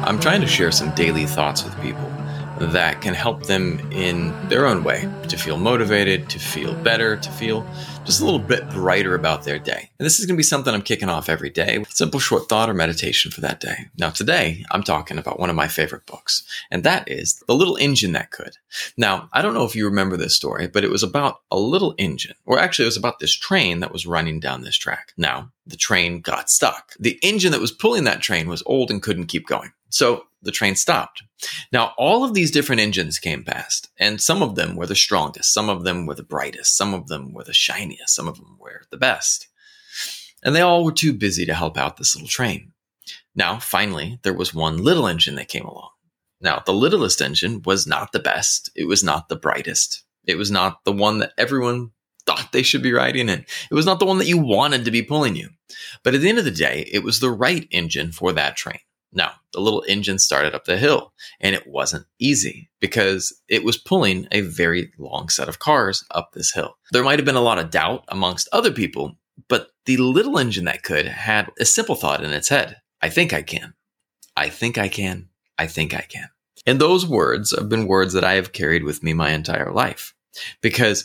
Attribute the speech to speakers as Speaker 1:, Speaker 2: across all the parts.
Speaker 1: I'm trying to share some daily thoughts with people that can help them in their own way to feel motivated, to feel better, to feel just a little bit brighter about their day. And this is going to be something I'm kicking off every day with a simple short thought or meditation for that day. Now, today, I'm talking about one of my favorite books, and that is The Little Engine That Could. Now, I don't know if you remember this story, but it was about a little engine, or actually it was about this train that was running down this track. Now, the train got stuck. The engine that was pulling that train was old and couldn't keep going. So the train stopped. Now, all of these different engines came past, and some of them were the strongest, some of them were the brightest, some of them were the shiniest, some of them were the best. And they all were too busy to help out this little train. Now, finally, there was one little engine that came along. Now, the littlest engine was not the best. It was not the brightest. It was not the one that everyone thought they should be riding in. It was not the one that you wanted to be pulling you. But at the end of the day, it was the right engine for that train. Now, the little engine started up the hill, and it wasn't easy because it was pulling a very long set of cars up this hill. There might have been a lot of doubt amongst other people, but the little engine that could had a simple thought in its head. I think I can. I think I can. I think I can. And those words have been words that I have carried with me my entire life because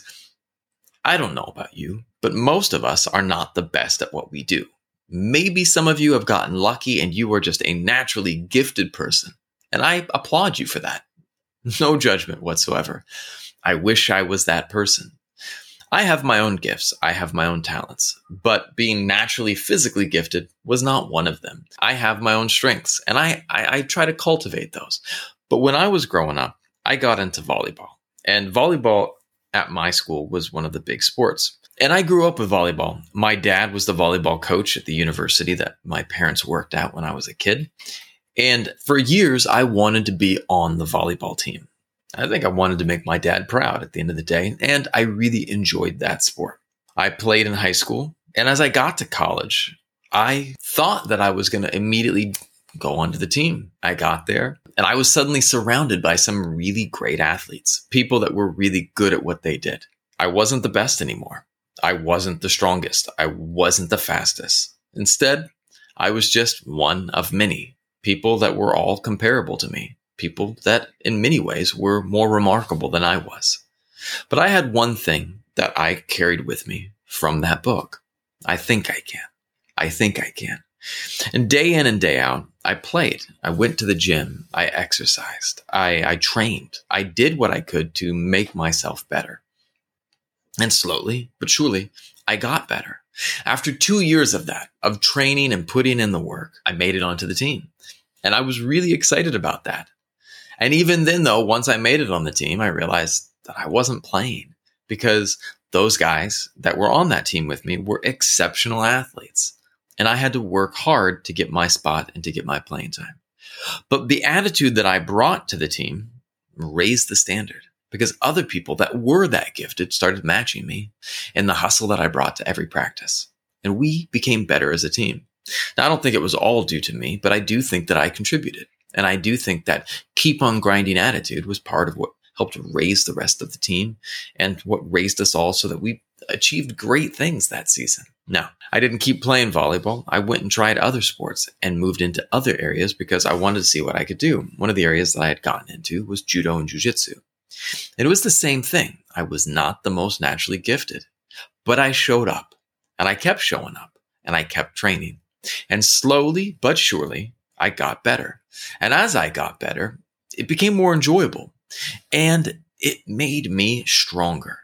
Speaker 1: I don't know about you, but most of us are not the best at what we do. Maybe some of you have gotten lucky and you are just a naturally gifted person. And I applaud you for that. No judgment whatsoever. I wish I was that person. I have my own gifts. I have my own talents. But being naturally physically gifted was not one of them. I have my own strengths and I try to cultivate those. But when I was growing up, I got into volleyball. And volleyball at my school was one of the big sports. And I grew up with volleyball. My dad was the volleyball coach at the university that my parents worked at when I was a kid. And for years, I wanted to be on the volleyball team. I think I wanted to make my dad proud at the end of the day. And I really enjoyed that sport. I played in high school. And as I got to college, I thought that I was going to immediately go onto the team. I got there and I was suddenly surrounded by some really great athletes, people that were really good at what they did. I wasn't the best anymore. I wasn't the strongest. I wasn't the fastest. Instead, I was just one of many people that were all comparable to me, people that in many ways were more remarkable than I was. But I had one thing that I carried with me from that book. I think I can. I think I can. And day in and day out, I played. I went to the gym. I exercised. I trained. I did what I could to make myself better. And slowly, but surely, I got better. After 2 years of that, of training and putting in the work, I made it onto the team. And I was really excited about that. And even then, though, once I made it on the team, I realized that I wasn't playing because those guys that were on that team with me were exceptional athletes. And I had to work hard to get my spot and to get my playing time. But the attitude that I brought to the team raised the standard. Because other people that were that gifted started matching me in the hustle that I brought to every practice. And we became better as a team. Now, I don't think it was all due to me, but I do think that I contributed. And I do think that keep on grinding attitude was part of what helped raise the rest of the team and what raised us all so that we achieved great things that season. Now, I didn't keep playing volleyball. I went and tried other sports and moved into other areas because I wanted to see what I could do. One of the areas that I had gotten into was judo and jiu-jitsu. It was the same thing. I was not the most naturally gifted, but I showed up and I kept showing up and I kept training. And slowly but surely, I got better. And as I got better, it became more enjoyable and it made me stronger.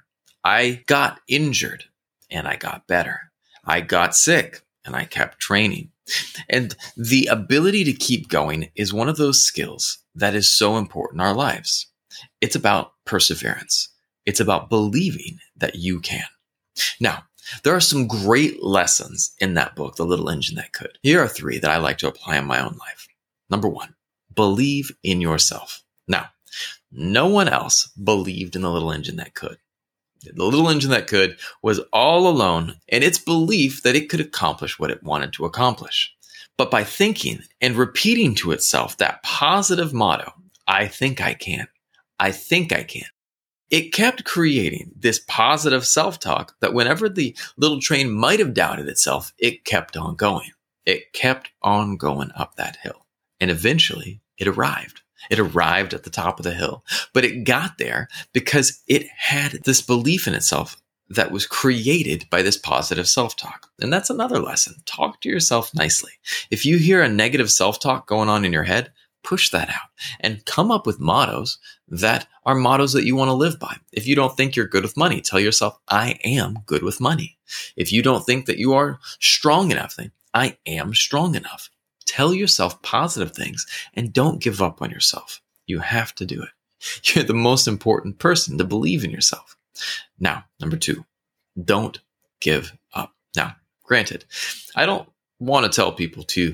Speaker 1: I got injured and I got better. I got sick and I kept training. And the ability to keep going is one of those skills that is so important in our lives. It's about perseverance. It's about believing that you can. Now, there are some great lessons in that book, The Little Engine That Could. Here are 3 that I like to apply in my own life. Number 1, believe in yourself. Now, no one else believed in the little engine that could. The little engine that could was all alone in its belief that it could accomplish what it wanted to accomplish. But by thinking and repeating to itself that positive motto, I think I can. I think I can. It kept creating this positive self-talk that whenever the little train might have doubted itself, it kept on going. It kept on going up that hill. And eventually, it arrived. It arrived at the top of the hill, but it got there because it had this belief in itself that was created by this positive self-talk. And that's another lesson. Talk to yourself nicely. If you hear a negative self-talk going on in your head, push that out and come up with mottos that are mottos that you want to live by. If you don't think you're good with money, tell yourself, I am good with money. If you don't think that you are strong enough, then I am strong enough. Tell yourself positive things and don't give up on yourself. You have to do it. You're the most important person to believe in yourself. Now, number 2, don't give up. Now, granted, I don't want to tell people to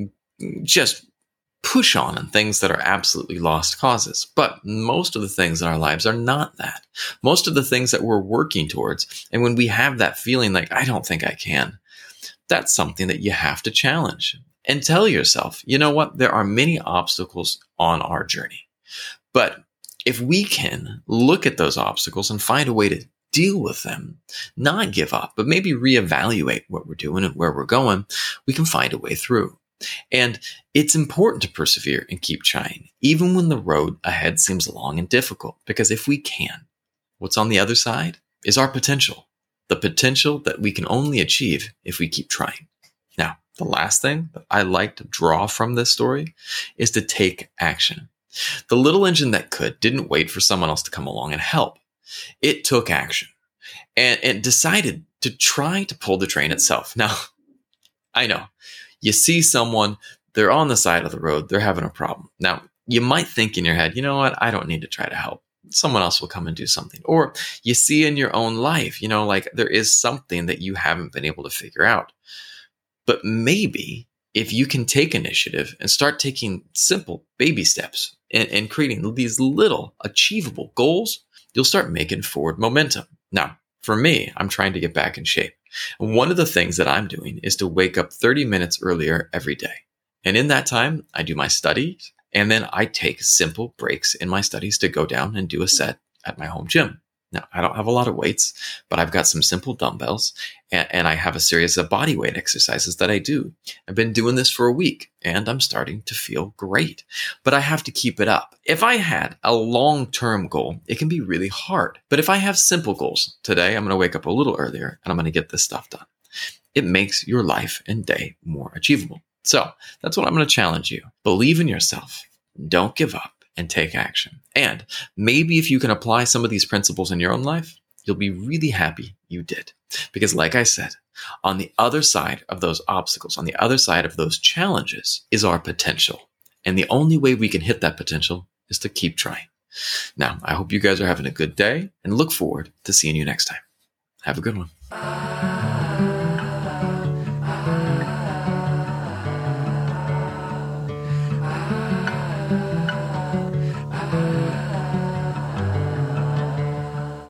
Speaker 1: just push on things that are absolutely lost causes, but most of the things in our lives are not that. Most of the things that we're working towards, and when we have that feeling like, I don't think I can, that's something that you have to challenge and tell yourself, you know what? There are many obstacles on our journey, but if we can look at those obstacles and find a way to deal with them, not give up, but maybe reevaluate what we're doing and where we're going, we can find a way through. And it's important to persevere and keep trying, even when the road ahead seems long and difficult, because if we can, what's on the other side is our potential, the potential that we can only achieve if we keep trying. Now, the last thing that I like to draw from this story is to take action. The little engine that could didn't wait for someone else to come along and help. It took action and it decided to try to pull the train itself. Now, I know you see someone, they're on the side of the road, they're having a problem. Now, you might think in your head, you know what? I don't need to try to help. Someone else will come and do something. Or you see in your own life, like there is something that you haven't been able to figure out. But maybe if you can take initiative and start taking simple baby steps and creating these little achievable goals, you'll start making forward momentum. Now, for me, I'm trying to get back in shape. And one of the things that I'm doing is to wake up 30 minutes earlier every day. And in that time, I do my studies, and then I take simple breaks in my studies to go down and do a set at my home gym. Now, I don't have a lot of weights, but I've got some simple dumbbells, and I have a series of body weight exercises that I do. I've been doing this for a week, and I'm starting to feel great. But I have to keep it up. If I had a long-term goal, it can be really hard. But if I have simple goals, today I'm going to wake up a little earlier, and I'm going to get this stuff done. It makes your life and day more achievable. So that's what I'm going to challenge you. Believe in yourself. Don't give up. And take action. And maybe if you can apply some of these principles in your own life, you'll be really happy you did. Because like I said, on the other side of those obstacles, on the other side of those challenges is our potential. And the only way we can hit that potential is to keep trying. Now, I hope you guys are having a good day and look forward to seeing you next time. Have a good one.